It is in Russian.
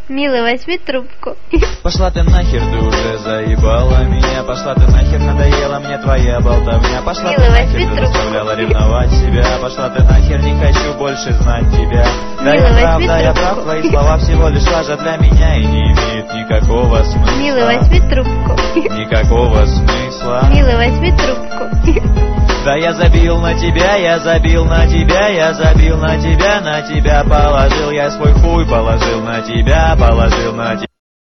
Милый, возьми трубку. Пошла ты нахер, ты уже заебала меня. Пошла ты нахер, надоела мне твоя болтовня. Пошла Милый, ты нахер, возьми ты трубку. заставляла ревновать себя. Пошла ты нахер, не хочу больше знать тебя. Да Милый, я прав, возьми да я трубку. прав, твои слова всего лишь лажа для меня и не имеют никакого смысла. Милый, возьми трубку. Никакого смысла. Милый, возьми трубку. Да я забил на тебя, я забил на тебя, я забил на тебя положил я свой хуй, положил на тебя